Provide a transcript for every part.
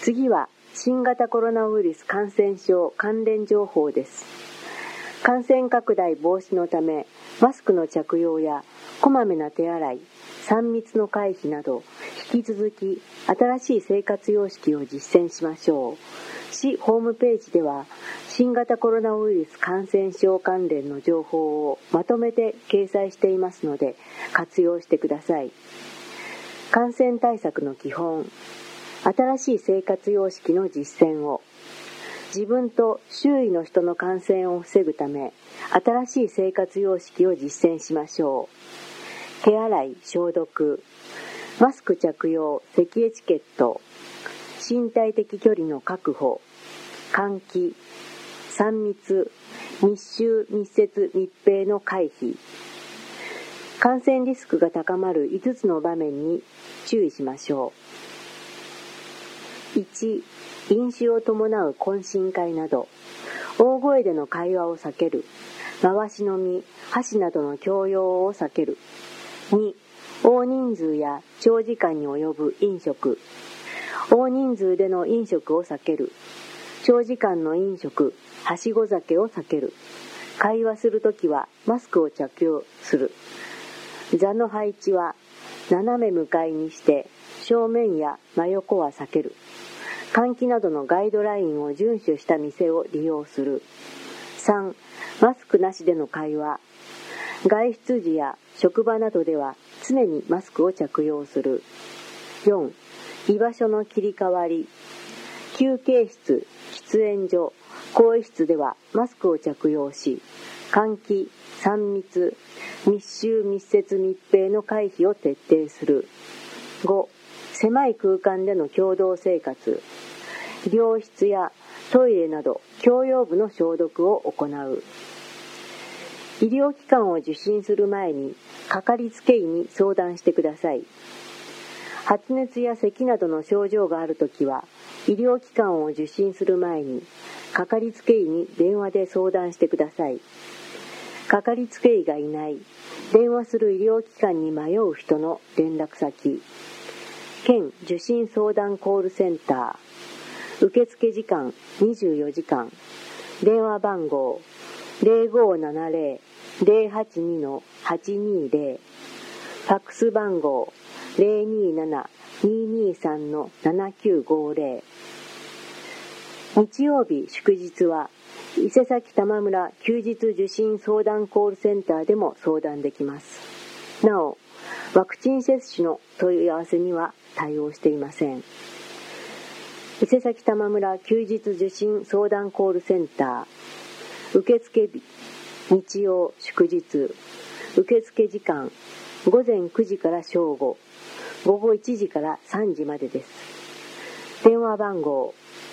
次は新型コロナウイルス感染症関連情報です。感染拡大防止のため、マスクの着用やこまめな手洗い、3密の回避など、引き続き新しい生活様式を実践しましょう。市ホームページでは、新型コロナウイルス感染症関連の情報をまとめて掲載していますので、活用してください。感染対策の基本、新しい生活様式の実践を、自分と周囲の人の感染を防ぐため、新しい生活様式を実践しましょう。手洗い、消毒、マスク着用、咳エチケット、身体的距離の確保、換気、3密、密集、密接、密閉の回避。感染リスクが高まる5つの場面に注意しましょう。1、飲酒を伴う懇親会など、大声での会話を避ける。回し飲み、箸などの共用を避ける。2、大人数や長時間に及ぶ飲食。大人数での飲食を避ける。長時間の飲食、はしご酒を避ける。会話するときはマスクを着用する。座の配置は斜め向かいにして、正面や真横は避ける。換気などのガイドラインを遵守した店を利用する。3、マスクなしでの会話。外出時や職場などでは常にマスクを着用する。4、居場所の切り替わり。休憩室、喫煙所、更衣室ではマスクを着用し、換気、3密、密集密接密閉の回避を徹底する。5、狭い空間での共同生活。病室やトイレなど共用部の消毒を行う。医療機関を受診する前にかかりつけ医に相談してください。発熱や咳などの症状があるときは、医療機関を受診する前にかかりつけ医に電話で相談してください。かかりつけ医がいない、電話する医療機関に迷う人の連絡先。県受診相談コールセンター。受付時間24時間。電話番号 0570-082-820。ファックス番号 027-223-7950。日曜日祝日は伊勢崎玉村休日受診相談コールセンターでも相談できます。なお、ワクチン接種の問い合わせには対応していません。伊勢崎玉村休日受診相談コールセンター。受付日、日曜祝日。受付時間、午前9時から正午、午後1時から3時までです。電話番号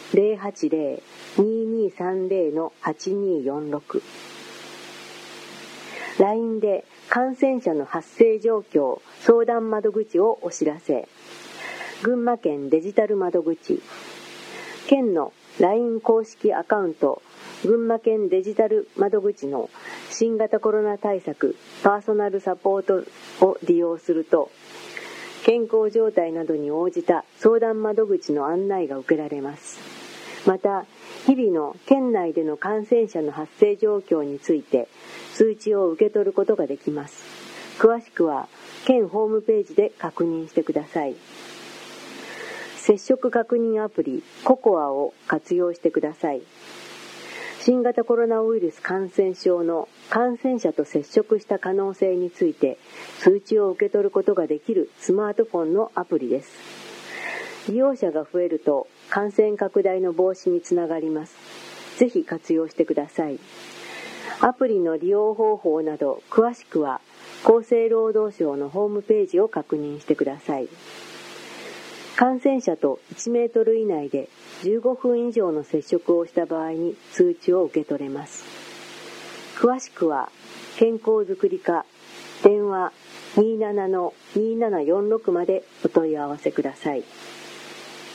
080-2230-8246。LINE で感染者の発生状況相談窓口をお知らせ。群馬県デジタル窓口。県の LINE 公式アカウント群馬県デジタル窓口の新型コロナ対策パーソナルサポートを利用すると、健康状態などに応じた相談窓口の案内が受けられます。また、日々の県内での感染者の発生状況について通知を受け取ることができます。詳しくは県ホームページで確認してください。接触確認アプリココアを活用してください。新型コロナウイルス感染症の感染者と接触した可能性について通知を受け取ることができるスマートフォンのアプリです。利用者が増えると感染拡大の防止につながります。ぜひ活用してください。アプリの利用方法など詳しくは厚生労働省のホームページを確認してください。感染者と1メートル以内で15分以上の接触をした場合に通知を受け取れます。詳しくは健康づくり課電話 27-2746 までお問い合わせください。